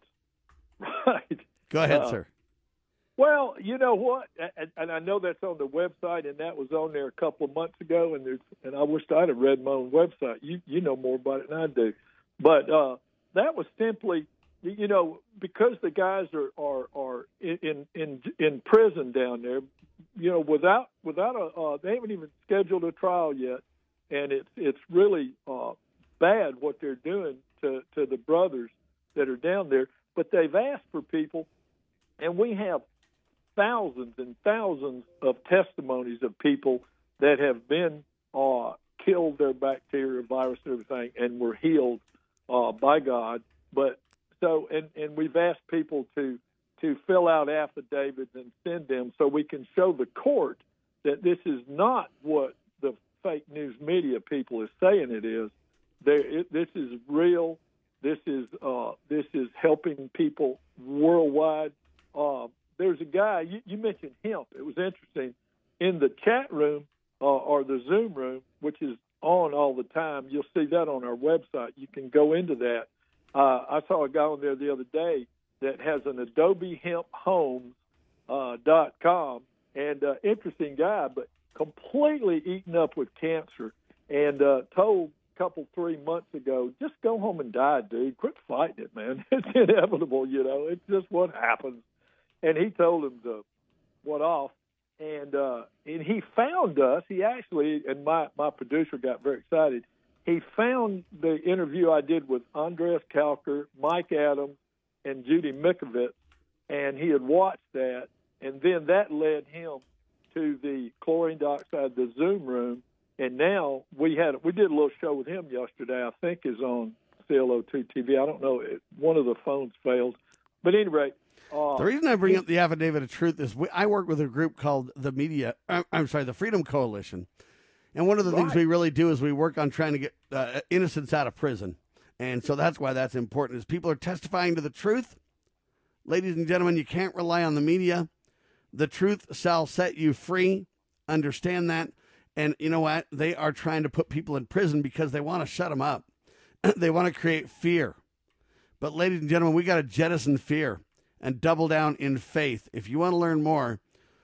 Right. Go ahead, uh, sir. Well, you know what? And, and I know that's on the website, and that was on there a couple of months ago, and there's, and I wish I'd have read my own website. You you know more about it than I do. But uh, that was simply, you know, because the guys are are, are in, in in prison down there, you know, without without a uh, they haven't even scheduled a trial yet, and it's it's really uh, bad what they're doing to to the brothers that are down there. But they've asked for people, and we have thousands and thousands of testimonies of people that have been uh, killed their bacteria, virus, and everything, and were healed uh, by God. But so, and, and we've asked people to to fill out affidavits and send them so we can show the court that this is not what the fake news media people is saying it is. There, it, this is real. This is uh, this is helping people worldwide. Uh, There's a guy, you, you mentioned hemp. It was interesting. In the chat room uh, or the Zoom room, which is on all the time, you'll see that on our website. You can go into that. Uh, I saw a guy on there the other day that has an Adobe Hemp Homes uh, dot com, and uh, interesting guy, but completely eaten up with cancer, and uh, told a couple, three months ago, just go home and die, dude. Quit fighting it, man. It's inevitable, you know. It's just what happens. And he told him to what off, and uh, and he found us. He actually, and my, my producer got very excited. He found the interview I did with Andreas Kalker, Mike Adams, and Judy Mikovits, and he had watched that, and then that led him to the chlorine dioxide, the Zoom room, and now we had we did a little show with him yesterday. I think is on C L O two T V. I don't know. One of the phones failed, but anyway. Uh, the reason I bring up the affidavit of truth is we, I work with a group called the Media. Uh, I'm sorry, the Freedom Coalition, and one of the right. things we really do is we work on trying to get uh, innocents out of prison, and so that's why that's important. Is people are testifying to the truth, ladies and gentlemen. You can't rely on the media. The truth shall set you free. Understand that, and you know what? They are trying to put people in prison because they want to shut them up. They want to create fear, but ladies and gentlemen, we got to jettison fear and double down in faith. If you want to learn more,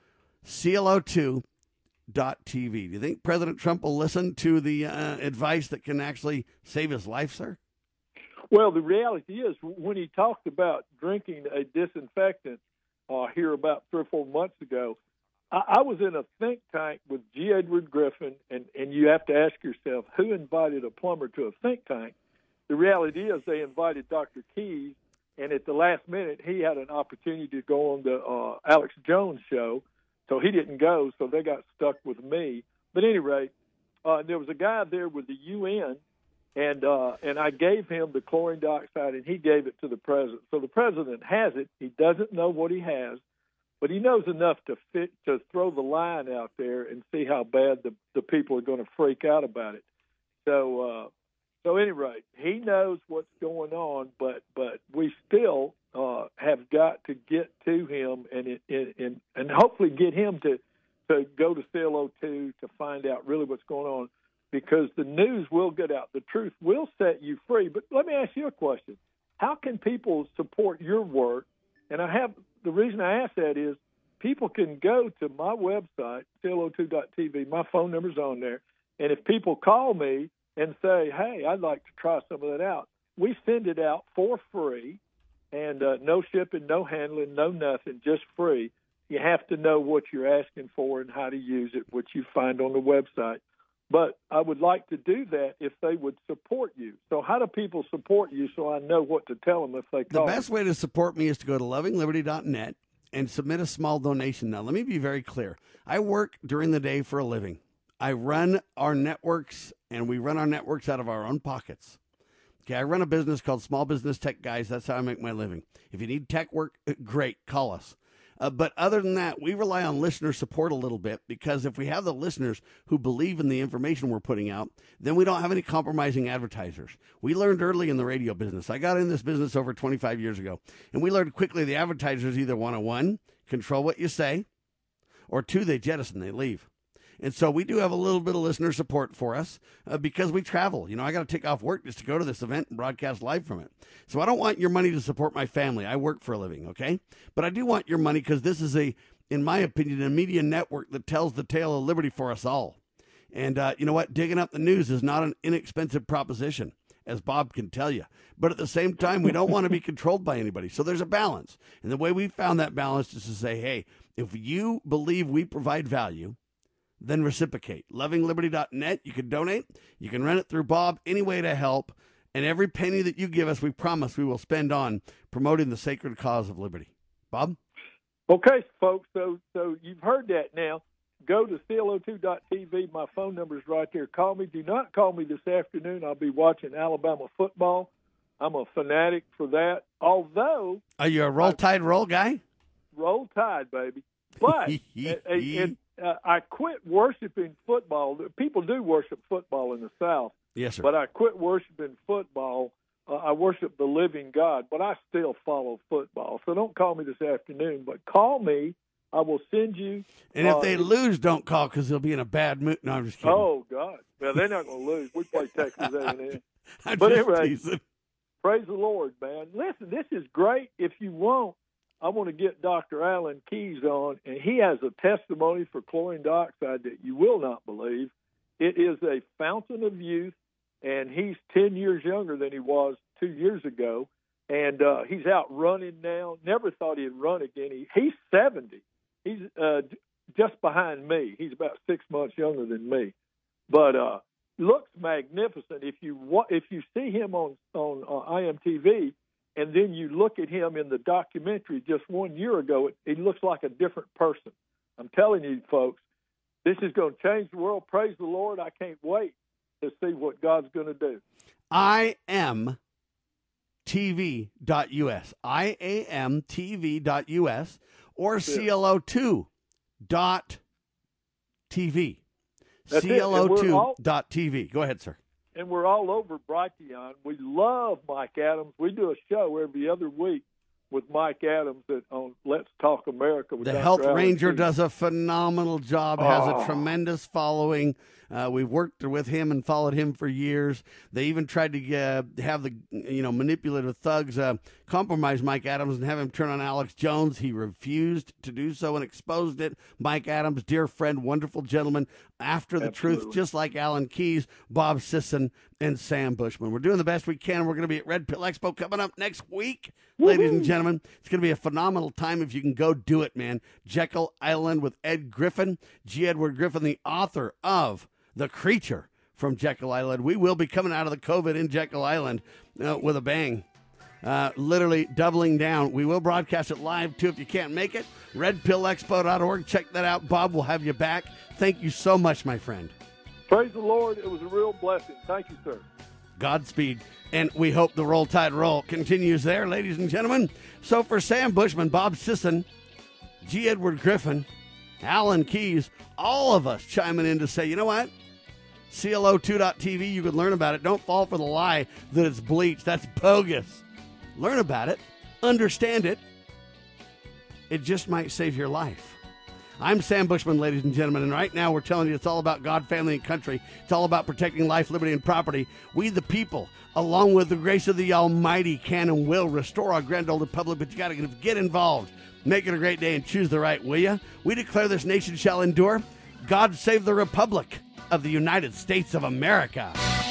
C L O two dot T V. Do you think President Trump will listen to the uh, advice that can actually save his life, sir? Well, the reality is when he talked about drinking a disinfectant uh, here about three or four months ago, I, I was in a think tank with G. Edward Griffin, and, and you have to ask yourself, who invited a plumber to a think tank? The reality is they invited Doctor Keys, and at the last minute, he had an opportunity to go on the uh, Alex Jones show, so he didn't go, so they got stuck with me. But at any rate, uh, there was a guy there with the U N, and uh, and I gave him the chlorine dioxide, and he gave it to the president. So the president has it. He doesn't know what he has, but he knows enough to fit to throw the line out there and see how bad the, the people are going to freak out about it. So, uh, so at any rate, he knows what's going on, but but we still uh, have got to get to him and and and, and hopefully get him to, to go to C L O two to find out really what's going on, because the news will get out. The truth will set you free. But let me ask you a question. How can people support your work? And I have the reason I ask that is people can go to my website, C L O two dot T V. My phone number's on there. And if people call me and say, hey, I'd like to try some of that out, we send it out for free, and uh, no shipping, no handling, no nothing, just free. You have to know what you're asking for and how to use it, which you find on the website. but I would like to do that if they would support you. So how do people support you so I know what to tell them if they call? The best way to support me is to go to loving liberty dot net and submit a small donation. Now, let me be very clear. I work during the day for a living. I run our networks, and we run our networks out of our own pockets. Okay, I run a business called Small Business Tech Guys. That's how I make my living. If you need tech work, great, call us. Uh, but other than that, we rely on listener support a little bit, because if we have the listeners who believe in the information we're putting out, then we don't have any compromising advertisers. We learned early in the radio business. I got in this business over twenty-five years ago, and we learned quickly the advertisers either want to, one, control what you say, or two, they jettison, they leave. And so we do have a little bit of listener support for us uh, because we travel. You know, I got to take off work just to go to this event and broadcast live from it. So I don't want your money to support my family. I work for a living, okay? But I do want your money because this is, a, in my opinion, a media network that tells the tale of liberty for us all. And uh, you know what? Digging up the news is not an inexpensive proposition, as Bob can tell you. But at the same time, we don't want to be controlled by anybody. So there's a balance. And the way we found that balance is to say, hey, if you believe we provide value, then reciprocate. loving liberty dot net. You can donate. You can run it through Bob. Any way to help. And every penny that you give us, we promise we will spend on promoting the sacred cause of liberty. Bob? Okay, folks. So so you've heard that now. Go to C L O two dot T V. My phone number is right there. Call me. Do not call me this afternoon. I'll be watching Alabama football. I'm a fanatic for that. Although. Are you a roll I, tide roll guy? Roll tide, baby. But and, and, Uh, I quit worshiping football. People do worship football in the South. Yes, sir. But I quit worshiping football. Uh, I worship the living God, but I still follow football. So don't call me this afternoon, but call me. I will send you. And if uh, they lose, don't call because they'll be in a bad mood. No, I'm just kidding. Oh, God. Well, they're not going to lose. We play Texas A and M. I'm but just anyway, teasing. Praise the Lord, man. Listen, this is great. If you want, I want to get Doctor Alan Keyes on, and he has a testimony for chlorine dioxide that you will not believe. It is a fountain of youth, and he's ten years younger than he was two years ago, and uh, he's out running now. Never thought he'd run again. He, he's seventy. He's uh, just behind me. He's about six months younger than me, but uh, looks magnificent. If you wa- if you see him on on uh, I M T V. And then you look at him in the documentary just one year ago, it, he looks like a different person. I'm telling you, folks, this is going to change the world. Praise the Lord. I can't wait to see what God's going to do. I am T V dot U S. I A M T V dot U S or C L O two dot T V. C L O two dot T V. Go ahead, sir. And we're all over Brighteon. We love Mike Adams. We do a show every other week with Mike Adams at, on Let's Talk America. With the Doctor Health Alan Ranger Keyes. does a phenomenal job, oh. has a tremendous following. Uh, we've worked with him and followed him for years. They even tried to uh, have the you know manipulative thugs uh, compromise Mike Adams and have him turn on Alex Jones. He refused to do so and exposed it. Mike Adams, dear friend, wonderful gentleman, after the Absolutely. truth, just like Alan Keyes, Bob Sisson, and Sam Bushman. We're doing the best we can. We're going to be at Red Pill Expo coming up next week, Woo-hoo. ladies and gentlemen. It's going to be a phenomenal time if you can go do it, man. Jekyll Island with Ed Griffin, G. Edward Griffin, the author of The Creature from Jekyll Island. We will be coming out of the COVID in Jekyll Island uh, with a bang. Uh, literally doubling down. We will broadcast it live, too, if you can't make it. red pill expo dot org. Check that out. Bob will have you back. Thank you so much, my friend. Praise the Lord. It was a real blessing. Thank you, sir. Godspeed. And we hope the Roll Tide Roll continues there, ladies and gentlemen. So for Sam Bushman, Bob Sisson, G. Edward Griffin, Alan Keyes, all of us chiming in to say, you know what? C L O two dot T V, you can learn about it. Don't fall for the lie that it's bleach. That's bogus. Learn about it. Understand it. It just might save your life. I'm Sam Bushman, ladies and gentlemen, and right now we're telling you it's all about God, family, and country. It's all about protecting life, liberty, and property. We, the people, along with the grace of the Almighty, can and will restore our grand old republic, but you got to get involved. Make it a great day and choose the right, will you? We declare this nation shall endure. God save the Republic of the United States of America.